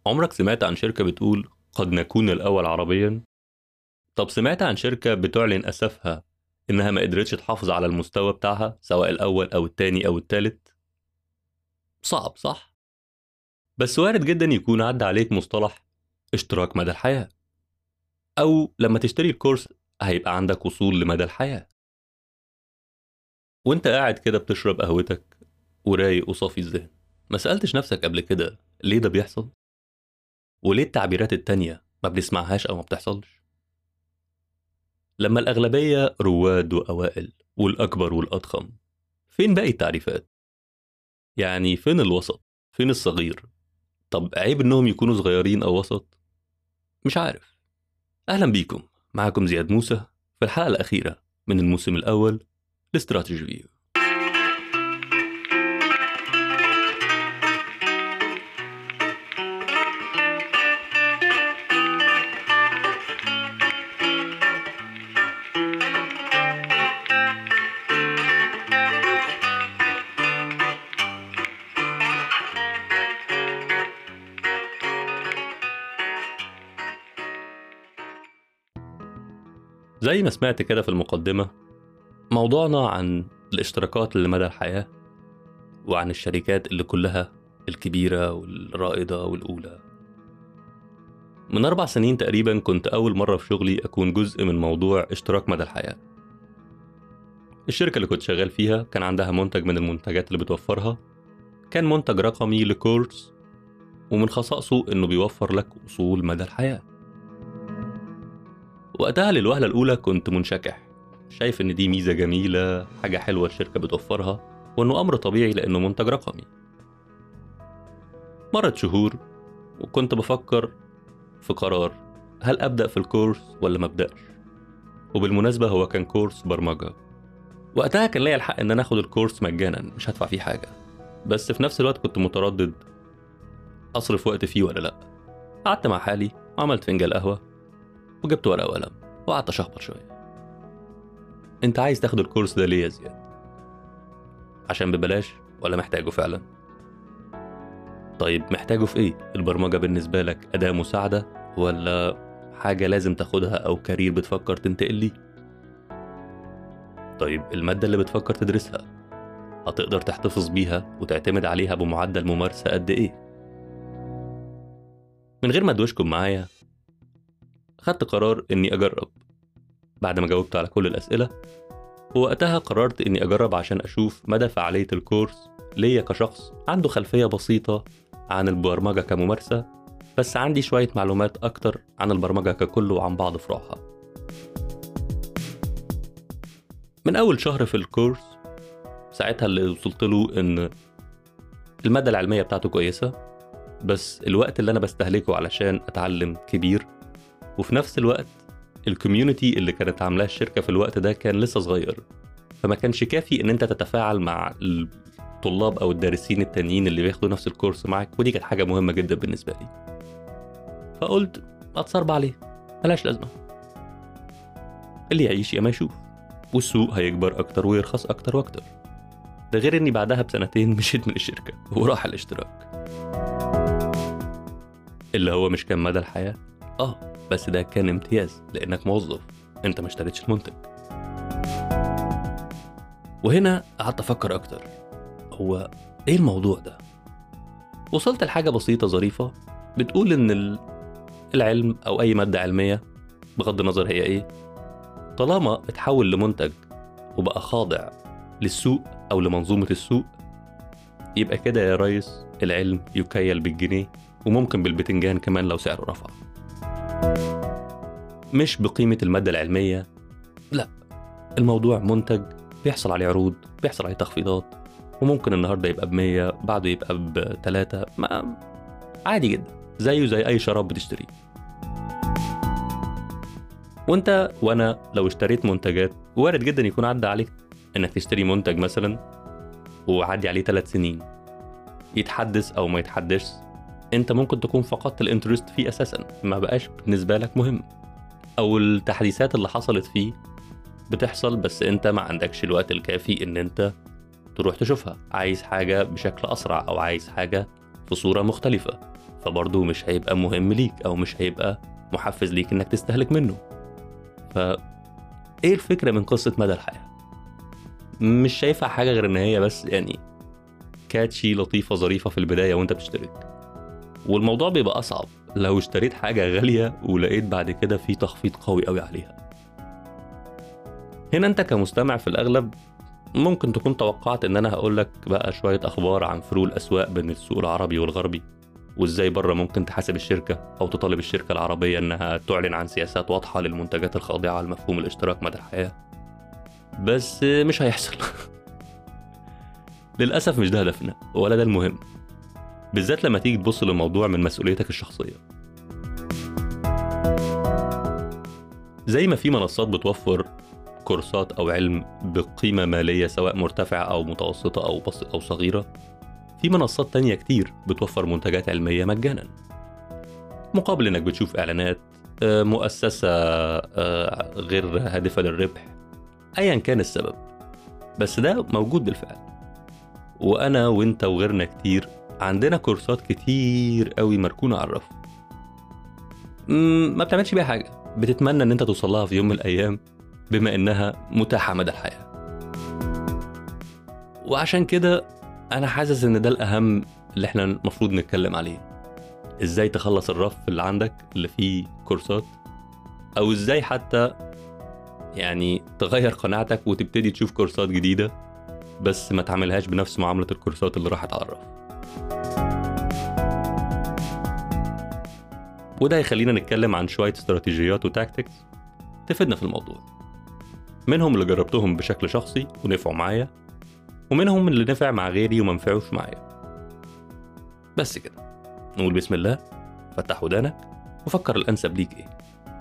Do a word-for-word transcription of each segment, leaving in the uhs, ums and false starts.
عمرك سمعت عن شركة بتقول قد نكون الأول عربيا؟ طب سمعت عن شركة بتعلن أسفها إنها ما قدرتش تحافظ على المستوى بتاعها سواء الأول أو التاني أو التالت؟ صعب صح؟ بس وارد جدا يكون عدى عليك مصطلح اشتراك مدى الحياة، أو لما تشتري الكورس هيبقى عندك وصول لمدى الحياة. وانت قاعد كده بتشرب قهوتك ورايق وصافي الذهن، ما سألتش نفسك قبل كده ليه ده بيحصل؟ وليه التعبيرات التانية ما بنسمعهاش أو ما بتحصلش؟ لما الأغلبية رواد وأوائل والأكبر والأضخم، فين باقي التعريفات؟ يعني فين الوسط؟ فين الصغير؟ طب عيب إنهم يكونوا صغيرين أو وسط؟ مش عارف. أهلا بيكم، معكم زياد موسى في الحلقة الأخيرة من الموسم الأول لاستراتيجي فيو. زي ما سمعت كده في المقدمة، موضوعنا عن الاشتراكات اللي مدى الحياة، وعن الشركات اللي كلها الكبيرة والرائدة والأولى. من أربع سنين تقريبا كنت أول مرة في شغلي أكون جزء من موضوع اشتراك مدى الحياة. الشركة اللي كنت شغال فيها كان عندها منتج من المنتجات اللي بتوفرها، كان منتج رقمي لكورس، ومن خصائصه إنه بيوفر لك وصول مدى الحياة. وقتها للوهلة الأولى كنت منشكح، شايف إن دي ميزة جميلة، حاجة حلوة الشركة بتوفرها، وإنه أمر طبيعي لأنه منتج رقمي. مرت شهور وكنت بفكر في قرار، هل أبدأ في الكورس ولا ما أبدأش؟ وبالمناسبة هو كان كورس برمجة. وقتها كان ليا الحق إن أنا أخد الكورس مجانا، مش هدفع فيه حاجة، بس في نفس الوقت كنت متردد أصرف وقت فيه ولا لأ. قعدت مع حالي وعملت فنجان قهوة وجبت ورقة وقلم وقعدت أشخبط شوية. أنت عايز تاخد الكورس ده ليه يا زياد؟ عشان ببلاش ولا محتاجه فعلا؟ طيب محتاجه في إيه؟ البرمجة بالنسبة لك أداة مساعدة ولا حاجة لازم تاخدها أو كارير بتفكر تنتقل ليه؟ طيب المادة اللي بتفكر تدرسها هتقدر تحتفظ بيها وتعتمد عليها بمعدل ممارسة قد إيه؟ من غير ما ادوشكم معايا، خدت قرار إني أجرب. بعد ما جاوبت على كل الأسئلة، ووقتها قررت إني أجرب عشان أشوف مدى فعالية الكورس ليا كشخص عنده خلفية بسيطة عن البرمجة كممارسة، بس عندي شوية معلومات أكتر عن البرمجة ككل وعن بعض فروعها. من أول شهر في الكورس، ساعتها اللي وصلت له إن المادة العلمية بتاعته كويسة، بس الوقت اللي أنا بستهلكه علشان أتعلم كبير، وفي نفس الوقت الكوميونتي اللي كانت عاملاه الشركة في الوقت ده كان لسه صغير، فما كانش كافي إن أنت تتفاعل مع الطلاب أو الدارسين التانيين اللي بياخدوا نفس الكورس معك، ودي كانت حاجة مهمة جدا بالنسبة لي. فقلت أتصرب عليه، ملاش لازمة، اللي يعيش يا ما يشوف، والسوق هيكبر أكتر ويرخص أكتر وأكتر. ده غير إني بعدها بسنتين مشيت من الشركة وراح الاشتراك، اللي هو مش كان مدى الحياة، آه بس ده كان امتياز لأنك موظف، أنت ما اشتريتش المنتج. وهنا قعدت أفكر أكتر، هو إيه الموضوع ده؟ وصلت لحاجة بسيطة ظريفة بتقول إن العلم أو أي مادة علمية بغض النظر هي إيه، طالما اتحول لمنتج وبقى خاضع للسوق أو لمنظومة السوق، يبقى كده يا ريس العلم يكيل بالجنيه وممكن بالبتنجان كمان لو سعره رفع. مش بقيمة المادة العلمية، لا، الموضوع منتج بيحصل عليه عروض، بيحصل عليه تخفيضات، وممكن النهاردة يبقى بمية بعده يبقى بتلاتة، ما عادي جدا، زيه زي أي شراب بتشتريه. وانت وانا لو اشتريت منتجات، وارد جدا يكون عدى عليك انك تشتري منتج مثلا وعدي عليه ثلاث سنين، يتحدث او ما يتحدثش، انت ممكن تكون فقدت الانترست فيه اساسا، ما بقاش بالنسبة لك مهم، او التحديثات اللي حصلت فيه بتحصل بس انت ما عندكش الوقت الكافي ان انت تروح تشوفها، عايز حاجة بشكل اسرع او عايز حاجة في صورة مختلفة، فبرضه مش هيبقى مهم ليك أو مش هيبقى محفز ليك إنك تستهلك منه. فإيه الفكرة من قصة مدى الحياة؟ مش شايفها حاجة غير إن هي بس يعني كاتشي لطيفة ظريفة في البداية وانت بتشترك، والموضوع بيبقى أصعب لو اشتريت حاجة غالية ولقيت بعد كده في تخفيض قوي قوي عليها. هنا انت كمستمع في الأغلب ممكن تكون توقعت ان انا هقولك بقى شوية اخبار عن فروق الاسواق بين السوق العربي والغربي، وازاي بره ممكن تحاسب الشركة او تطالب الشركة العربية انها تعلن عن سياسات واضحة للمنتجات الخاضعة لمفهوم الاشتراك مدى الحياة. بس مش هيحصل. للأسف مش ده هدفنا ولا ده المهم، بالذات لما تيجي تبص للموضوع من مسؤوليتك الشخصية. زي ما في منصات بتوفر كورسات أو علم بقيمة مالية سواء مرتفعة أو متوسطة أو بس أو صغيرة، في منصات تانية كتير بتوفر منتجات علمية مجانا مقابل إنك بتشوف إعلانات مؤسسة غير هادفة للربح أيا كان السبب، بس ده موجود بالفعل. وأنا وإنت وغيرنا كتير عندنا كورسات كتير قوي مركونة على الرف ما بتعملش بيها حاجة، بتتمنى إن أنت توصلها في يوم من الأيام بما إنها متاحة مدى الحياة. وعشان كده أنا حاسس إن ده الأهم اللي إحنا المفروض نتكلم عليه، إزاي تخلص الرف اللي عندك اللي فيه كورسات، أو إزاي حتى يعني تغير قناعتك وتبتدي تشوف كورسات جديدة بس ما تعملهاش بنفس معاملة الكورسات اللي راحت على الرف. وده يخلينا نتكلم عن شوية استراتيجيات وتاكتكس تفيدنا في الموضوع، منهم اللي جربتهم بشكل شخصي ونفعوا معايا، ومنهم اللي نفع مع غيري وما نفعوش معايا. بس كده نقول بسم الله، فتح ودانك وفكر الأنسب ليك إيه.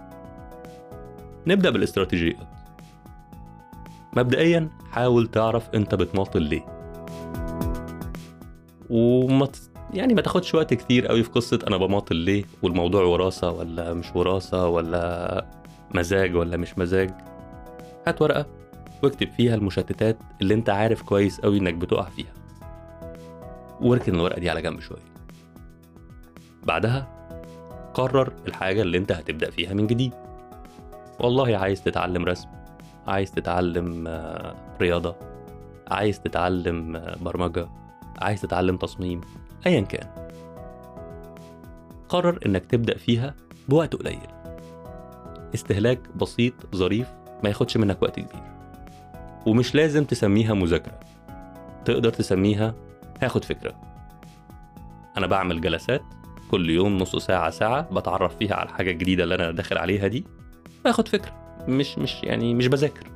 نبدأ بالاستراتيجيات. مبدئيا حاول تعرف أنت بتماطل ليه، وما يعني ما تاخدش وقت كتير قوي في قصة أنا بماطل ليه والموضوع وراثة ولا مش وراثة ولا مزاج ولا مش مزاج. هات ورقة واكتب فيها المشتتات اللي انت عارف كويس قوي انك بتقع فيها، واركن الورقة دي على جنب شوية. بعدها قرر الحاجة اللي انت هتبدأ فيها من جديد. والله عايز تتعلم رسم، عايز تتعلم رياضة، عايز تتعلم برمجة، عايز تتعلم تصميم، ايا كان. قرر انك تبدأ فيها بوقت قليل، استهلاك بسيط ظريف ما ياخدش منك وقت كبير. ومش لازم تسميها مذاكرة، تقدر تسميها هاخد فكرة. أنا بعمل جلسات كل يوم نص ساعة ساعة بتعرف فيها على الحاجة الجديدة اللي أنا داخل عليها دي، باخد فكرة، مش مش يعني مش بذاكر.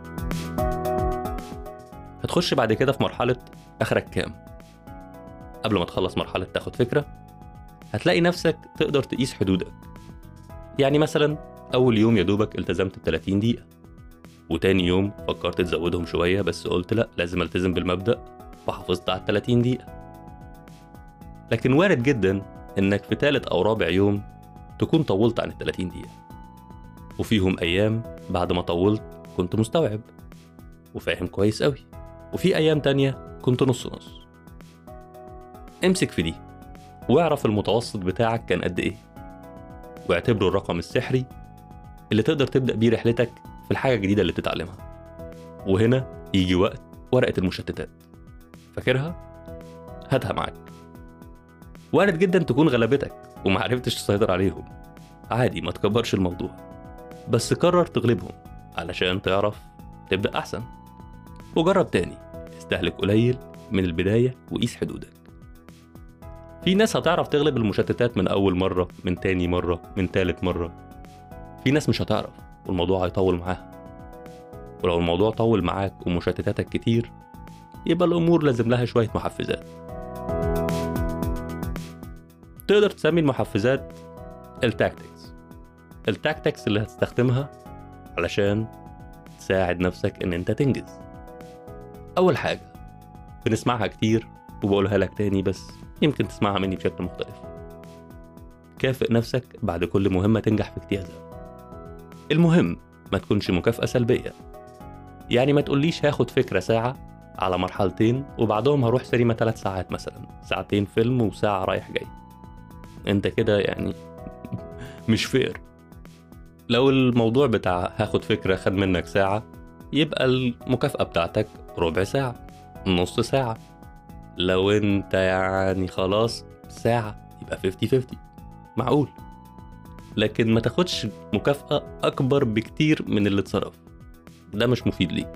هتخش بعد كده في مرحلة آخرك كام. قبل ما تخلص مرحلة تاخد فكرة هتلاقي نفسك تقدر تقيس حدودك. يعني مثلا أول يوم يدوبك التزمت بثلاثين دقيقة، وتاني يوم فكرت تزودهم شوية بس قلت لأ لازم التزم بالمبدأ وحافظت على الثلاثين دقيقة. لكن وارد جدا إنك في ثالث أو رابع يوم تكون طولت عن الثلاثين دقيقة، وفيهم أيام بعد ما طولت كنت مستوعب وفاهم كويس قوي، وفي أيام تانية كنت نص نص. امسك في دي واعرف المتوسط بتاعك كان قد إيه، واعتبره الرقم السحري اللي تقدر تبدأ بيه رحلتك في الحاجة الجديدة اللي بتتعلمها. وهنا يجي وقت ورقة المشتتات، فاكرها؟ هاتها معاك. وارد جدا تكون غلبتك وما عرفتش تسيطر عليهم، عادي، ما تكبرش الموضوع، بس قرر تغلبهم علشان تعرف تبدأ أحسن. وجرب تاني، استهلك قليل من البداية وقيس حدودك. في ناس هتعرف تغلب المشتتات من أول مرة، من تاني مرة، من تالت مرة. في ناس مش هتعرف والموضوع هيطول معاها. ولو الموضوع طول معاك ومشتتاتك كتير يبقى الأمور لازم لها شوية محفزات. تقدر تسمي المحفزات التاكتكس. التاكتكس اللي هتستخدمها علشان تساعد نفسك ان انت تنجز. اول حاجة بنسمعها كتير وبقولها لك تاني بس يمكن تسمعها مني بشكل مختلف: كافئ نفسك بعد كل مهمة تنجح في اجتيازها. المهم ما تكونش مكافأة سلبية، يعني ما تقوليش هاخد فكرة ساعة على مرحلتين وبعدهم هروح سينما ثلاث ساعات مثلا، ساعتين فيلم وساعة رايح جاي. انت كده يعني مش فير. لو الموضوع بتاع هاخد فكرة خد منك ساعة، يبقى المكافأة بتاعتك ربع ساعة، نص ساعة. لو انت يعني خلاص ساعة، يبقى خمسين خمسين، معقول. لكن ما تاخدش مكافأة أكبر بكتير من اللي اتصرف، ده مش مفيد ليك.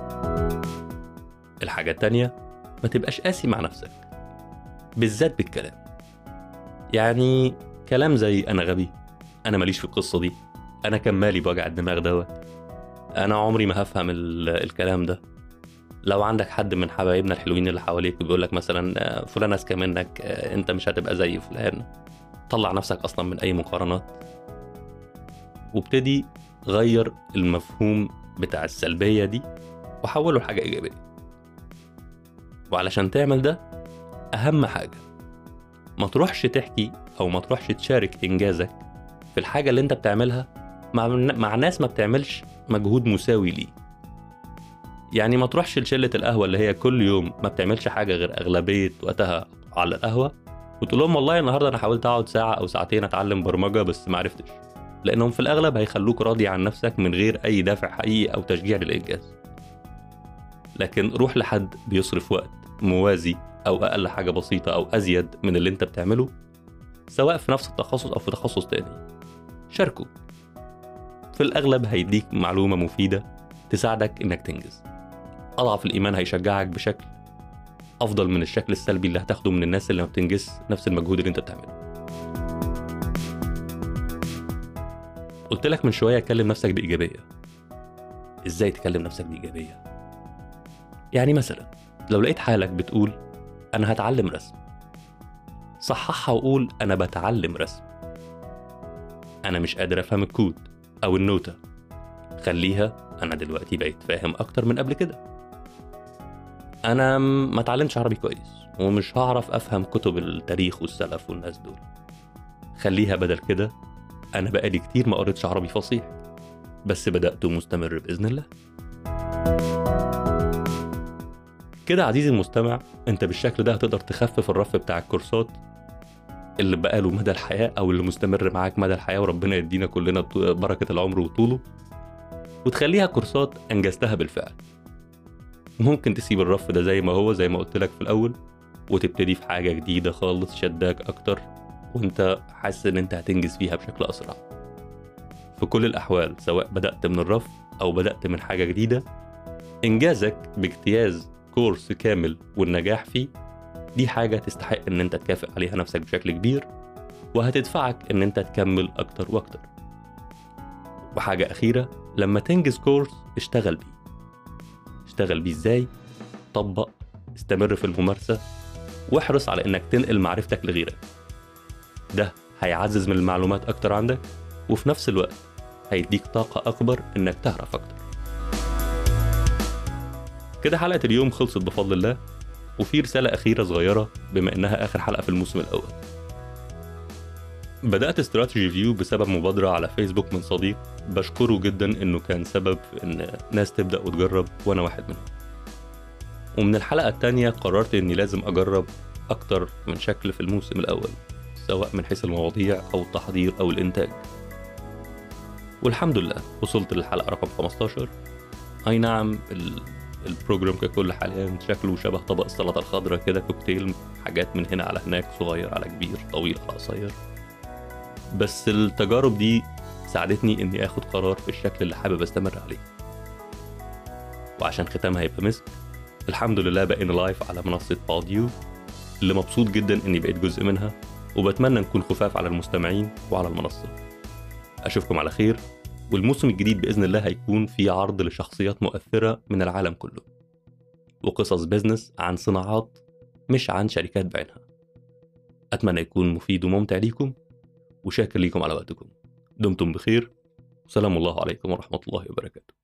الحاجة التانية، ما تبقاش قاسي مع نفسك، بالذات بالكلام. يعني كلام زي أنا غبي، أنا ماليش في القصة دي، أنا كان مالي بوجع الدماغ دوت، أنا عمري ما هفهم الكلام ده. لو عندك حد من حبايبنا الحلوين اللي حواليك بيقولك مثلا فلان أذكى منك، أنت مش هتبقى زي فلان، طلع نفسك أصلا من أي مقارنات، وابتدي غير المفهوم بتاع السلبية دي وحوله لحاجة إيجابية. وعلشان تعمل ده، أهم حاجة ما تروحش تحكي أو ما تروحش تشارك إنجازك في الحاجة اللي أنت بتعملها مع, مع ناس ما بتعملش مجهود مساوي ليه. يعني ما تروحش لشلة القهوة اللي هي كل يوم ما بتعملش حاجة غير أغلبية وقتها على القهوة، وتقول لهم والله النهاردة أنا حاولت أقعد ساعة أو ساعتين أتعلم برمجة بس ما عرفتش، لأنهم في الأغلب هيخلوك راضي عن نفسك من غير أي دافع حقيقي أو تشجيع للإنجاز. لكن روح لحد بيصرف وقت موازي أو أقل حاجة بسيطة أو أزيد من اللي أنت بتعمله، سواء في نفس التخصص أو في تخصص تاني، شاركه. في الأغلب هيديك معلومة مفيدة تساعدك إنك تنجز. أضعف الإيمان هيشجعك بشكل أفضل من الشكل السلبي اللي هتاخده من الناس اللي ما بتنجز نفس المجهود اللي أنت بتعمله. قلت لك من شوية كلم نفسك بإيجابية. إزاي تكلم نفسك بإيجابية؟ يعني مثلا لو لقيت حالك بتقول أنا هتعلم رسم، صححها وقول أنا بتعلم رسم. أنا مش قادر أفهم الكود أو النوتة، خليها أنا دلوقتي بقيت فاهم أكتر من قبل كده. أنا ما تعلمش عربي كويس ومش هعرف أفهم كتب التاريخ والسلف والناس دول، خليها بدل كده أنا بقالي كتير ما قريتش عربي فصيح بس بدأت مستمر بإذن الله. كده عزيزي المستمع، أنت بالشكل ده هتقدر تخفف الرف بتاع الكورسات اللي بقاله مدى الحياة أو اللي مستمر معاك مدى الحياة، وربنا يدينا كلنا بركة العمر وطوله، وتخليها كورسات أنجزتها بالفعل. ممكن تسيب الرف ده زي ما هو زي ما قلت لك في الأول، وتبتدي في حاجة جديدة خالص شداك أكتر وانت حاسس ان انت هتنجز فيها بشكل أسرع. في كل الأحوال سواء بدأت من الرف أو بدأت من حاجة جديدة، إنجازك باجتياز كورس كامل والنجاح فيه دي حاجة تستحق ان انت تكافئ عليها نفسك بشكل كبير، وهتدفعك ان انت تكمل أكتر وأكتر. وحاجة أخيرة، لما تنجز كورس اشتغل بيه. اشتغل بيه ازاي؟ طبق، استمر في الممارسة، واحرص على انك تنقل معرفتك لغيرك. ده هيعزز من المعلومات أكتر عندك، وفي نفس الوقت هيديك طاقة أكبر إنك تعرف أكتر. كده حلقة اليوم خلصت بفضل الله، وفي رسالة أخيرة صغيرة بما إنها آخر حلقة في الموسم الأول. بدأت استراتيجي فيو بسبب مبادرة على فيسبوك من صديق بشكره جدا إنه كان سبب في إن ناس تبدأ وتجرب، وأنا واحد منهم. ومن الحلقة التانية قررت إني لازم أجرب أكتر من شكل في الموسم الأول، سواء من حيث المواضيع أو التحضير أو الإنتاج. والحمد لله وصلت للحلقة رقم خمستاشر. أي نعم البروجرام ككل حاليا شكله شبه طبق السلطة الخضراء كده، كوكتيل، حاجات من هنا على هناك، صغير على كبير، طويل على قصير. بس التجارب دي ساعدتني إني أخد قرار في الشكل اللي حابب أستمر عليه. وعشان ختامها يبقى مسك، الحمد لله بقينا لايف على منصة بوديو اللي مبسوط جدا إني بقيت جزء منها، وبتمنى نكون خفاف على المستمعين وعلى المنصة. أشوفكم على خير، والموسم الجديد بإذن الله هيكون في عرض لشخصيات مؤثرة من العالم كله، وقصص بيزنس عن صناعات مش عن شركات بعينها. أتمنى يكون مفيد وممتع ليكم، وشاكر ليكم على وقتكم. دمتم بخير، وسلام الله عليكم ورحمة الله وبركاته.